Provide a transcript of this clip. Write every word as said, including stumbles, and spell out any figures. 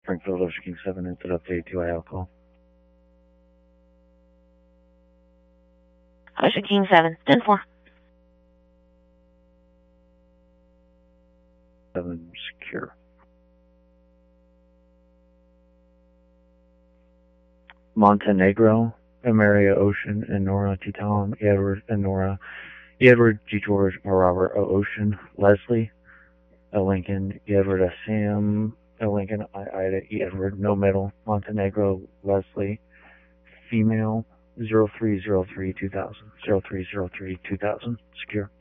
Springfield Ocean King seven, instead update to I L call. Ocean King seven, ten four. seven secure. Montenegro, Ameria Ocean, and Nora Titan, Edward and Nora, Edward G. George, Robert O. Ocean, Leslie, A. Lincoln, Edward S. Sam, A. Lincoln, I. Ida, E. Edward, no middle, Montenegro, Leslie, female, zero three zero three two thousand, zero three zero three two thousand, secure.